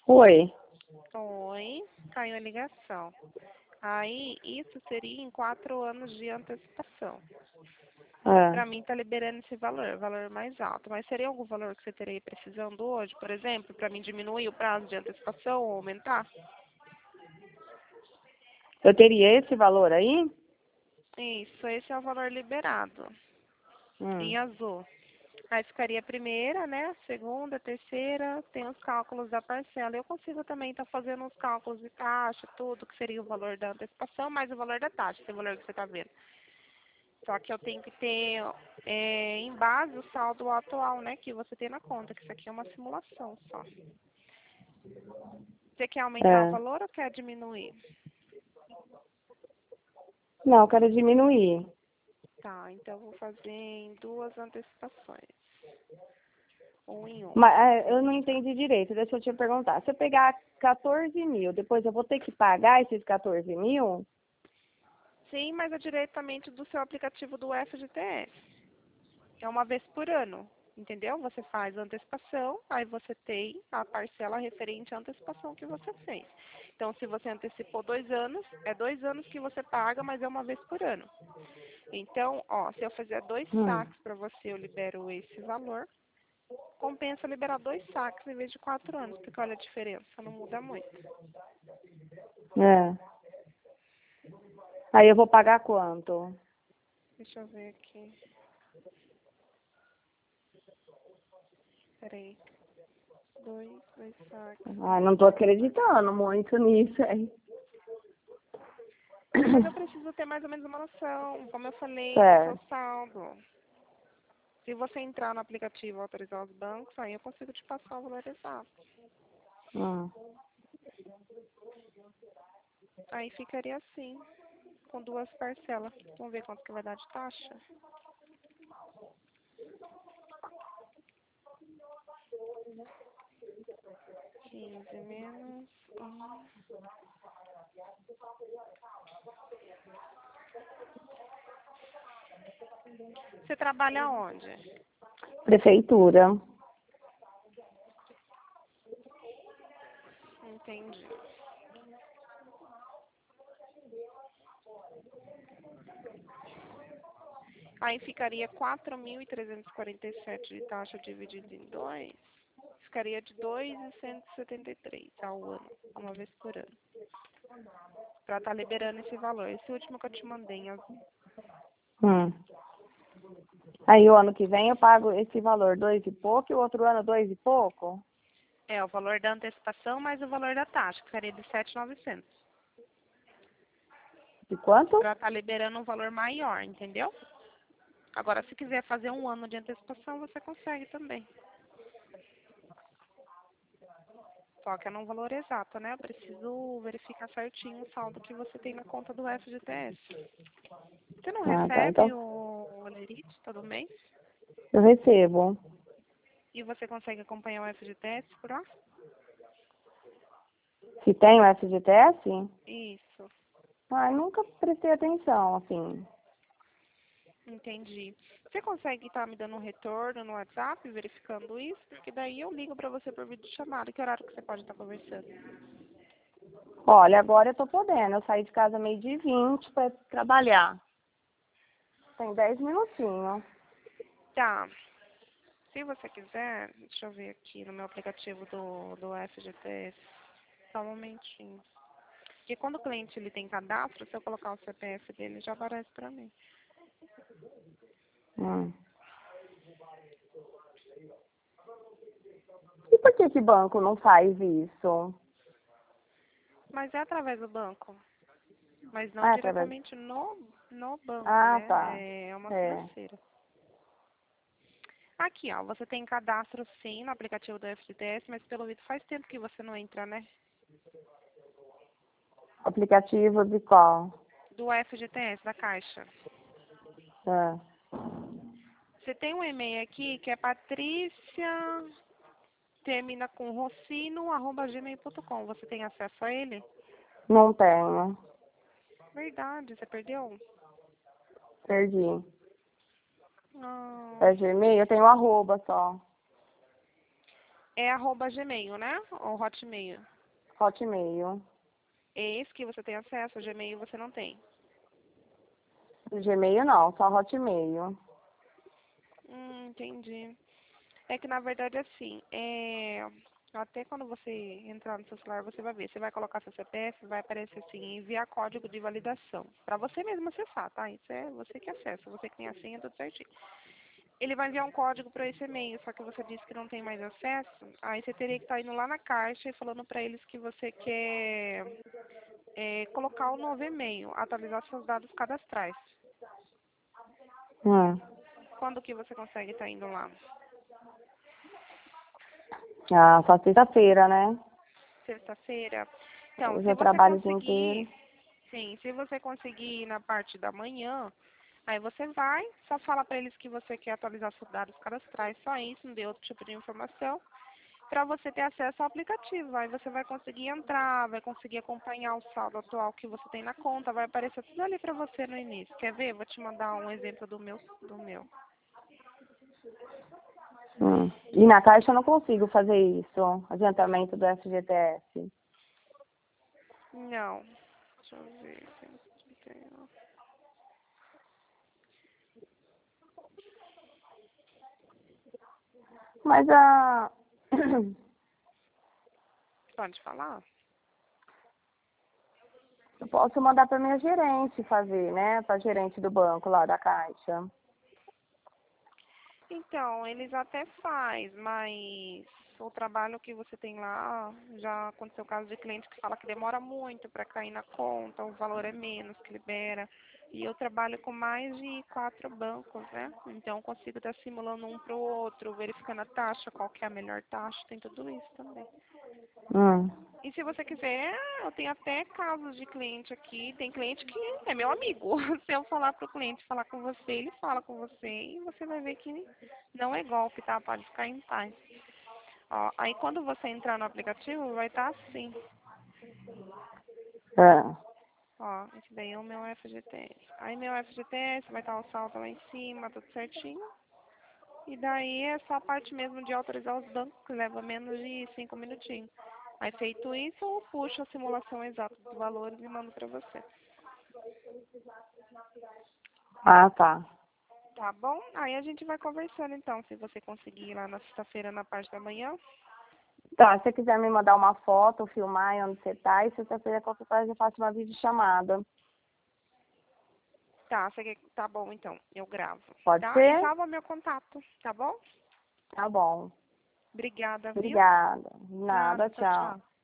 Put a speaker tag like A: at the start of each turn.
A: Oi.
B: Oi, caiu a ligação. Aí, isso seria em 4 anos de antecipação.
A: Ah,
B: Para mim, tá liberando esse valor mais alto. Mas seria algum valor que você teria precisando hoje, por exemplo, para mim diminuir o prazo de antecipação ou aumentar?
A: eu teria esse valor aí?
B: Isso, esse é o valor liberado,
A: Hum.
B: em azul. Aí ficaria a primeira, né? A segunda, a terceira, tem os cálculos da parcela. Eu consigo também estar fazendo os cálculos de taxa, tudo, que seria o valor da antecipação, mais o valor da taxa, esse valor que você está vendo. Só que eu tenho que ter em base o saldo atual, né, que você tem na conta, que isso aqui é uma simulação só. Você quer aumentar o
A: É.
B: valor ou quer diminuir?
A: Não, eu quero diminuir.
B: Tá, então eu vou fazer em 2 antecipações. Um em uma,
A: Mas
B: vamos ver.
A: eu não entendi direito, deixa eu te perguntar. Se eu pegar 14 mil, depois eu vou ter que pagar esses 14 mil?
B: Sim, mas é diretamente do seu aplicativo do FGTS. É uma vez por ano, entendeu? Você faz a antecipação, aí você tem a parcela referente à antecipação que você fez. Então, se você antecipou 2 anos, é 2 anos que você paga, mas é uma vez por ano. Então, ó, se eu fizer 2
A: Hum.
B: saques para você, eu libero esse valor. Compensa liberar 2 saques em vez de 4 anos, porque olha a diferença, não muda muito.
A: É. Aí eu vou pagar quanto?
B: Deixa eu ver aqui. Peraí. Dois saques.
A: Ai, não tô acreditando muito nisso, hein?
B: Mas eu preciso ter mais ou menos uma noção, como eu falei, do seu
A: Certo.
B: saldo. Se você entrar no aplicativo e autorizar os bancos, aí eu consigo te passar o valor exato.
A: Hum.
B: Aí ficaria assim, com 2 parcelas. Vamos ver quanto que vai dar de taxa? 15 menos 1. Você trabalha onde?
A: Prefeitura.
B: Entendi. Aí ficaria 4.347 de taxa dividido em 2. Ficaria de 2.173 ao ano, uma vez por ano. Para estar liberando esse valor. Esse último que eu te mandei em azul.
A: Hum. Aí o ano que vem eu pago esse valor 2 e pouco e o outro ano 2 e pouco?
B: É o valor da antecipação mais o valor da taxa, que ficaria de 7.900.
A: De quanto?
B: Para estar liberando um valor maior, entendeu? Agora, se quiser fazer um ano de antecipação, você consegue também. Só que é num valor exato, né? Eu preciso verificar certinho o saldo que você tem na conta do FGTS. Você não
A: Ah, tá.
B: recebe
A: Então
B: o Olerite todo mês?
A: eu recebo.
B: E você consegue acompanhar o FGTS por lá?
A: Se tem o FGTS?
B: Isso,
A: Ah, nunca prestei atenção, assim.
B: entendi. Você consegue estar me dando um retorno no WhatsApp, verificando isso? Porque daí eu ligo para você por vídeo chamada. Que horário que você pode estar conversando?
A: Olha, agora eu tô podendo. Eu saí de casa 12h20 para trabalhar. Tem 10 minutinhos.
B: Tá. Se você quiser, deixa eu ver aqui no meu aplicativo do FGTS. Só um momentinho. Porque quando o cliente ele tem cadastro, se eu colocar o CPF dele, já aparece para mim.
A: Hum. E por que que banco não faz isso?
B: Mas é através do banco. Mas não
A: Ah, através...
B: diretamente no banco,
A: Ah, tá.
B: né? É uma
A: É.
B: financeira. Aqui, ó, você tem cadastro sim no aplicativo do FGTS, mas pelo visto faz tempo que você não entra, né?
A: Aplicativo de qual?
B: Do FGTS, da Caixa.
A: É.
B: Você tem um e-mail aqui que é Patrícia, termina com rocino@gmail.com. Você tem acesso a ele?
A: Não tenho.
B: Verdade, você perdeu?
A: Perdi.
B: Ah,
A: É Gmail? Eu tenho arroba só.
B: É @gmail, né? Ou Hotmail.
A: Hotmail.
B: É esse que você tem acesso, o Gmail você não tem.
A: Gmail não, só Hotmail.
B: Entendi. É que na verdade assim, até quando você entrar no seu celular você vai ver. Você vai colocar seu CPF, vai aparecer assim, enviar código de validação. Para você mesmo acessar, tá? Isso é você que acessa, você que tem a senha, tudo certinho. Ele vai enviar um código para esse e-mail, só que você disse que não tem mais acesso. Aí você teria que estar indo lá na Caixa e falando para eles que você quer colocar o novo e-mail, atualizar seus dados cadastrais.
A: Hum.
B: Quando que você consegue estar indo lá?
A: Ah, só sexta-feira, né?
B: Sexta-feira? Então,
A: Hoje
B: se
A: eu
B: você
A: trabalho o dia inteiro.
B: conseguir, sim, se você conseguir ir na parte da manhã, aí você vai, só fala para eles que você quer atualizar seus dados cadastrais, só isso, não deu outro tipo de informação, para você ter acesso ao aplicativo. Aí você vai conseguir entrar, vai conseguir acompanhar o saldo atual que você tem na conta, vai aparecer tudo ali para você no início. Quer ver? Vou te mandar um exemplo do meu.
A: E na Caixa eu não consigo fazer isso, adiantamento do FGTS.
B: Não. Deixa eu ver. Se tem.
A: Mas a...
B: Pode falar?
A: eu posso mandar para minha gerente fazer, né? Para gerente do banco lá da Caixa.
B: Então, eles até faz, mas o trabalho que você tem lá, já aconteceu caso de cliente que fala que demora muito para cair na conta, o valor é menos que libera. E eu trabalho com mais de 4 bancos, né? Então, consigo estar simulando um para o outro, verificando a taxa, qual que é a melhor taxa, tem tudo isso também.
A: Hum.
B: E se você quiser, eu tenho até casos de cliente aqui. Tem cliente que é meu amigo. Se eu falar para o cliente falar com você, ele fala com você e você vai ver que não é golpe, tá? Pode ficar em paz. Ó, aí quando você entrar no aplicativo, vai estar assim.
A: É.
B: Ó, esse daí é o meu FGTS. Aí meu FGTS vai estar o saldo lá em cima, tudo certinho. E daí é só a parte mesmo de autorizar os bancos, que leva menos de 5 minutinhos. Aí feito isso, eu puxo a simulação exata dos valores e mando para você.
A: Ah, tá.
B: Tá bom? Aí a gente vai conversando então, se você conseguir ir lá na sexta-feira na parte da manhã.
A: Tá, se você quiser me mandar uma foto, filmar onde você tá, e sexta-feira qualquer coisa eu faço uma videochamada.
B: Tá, você quer... tá bom então, eu gravo.
A: Pode
B: Tá? E
A: ser?
B: salva meu contato, tá bom?
A: Tá bom.
B: Obrigada, viu?
A: Obrigada.
B: Nada,
A: Nada,
B: tchau,
A: tchau.
B: tchau.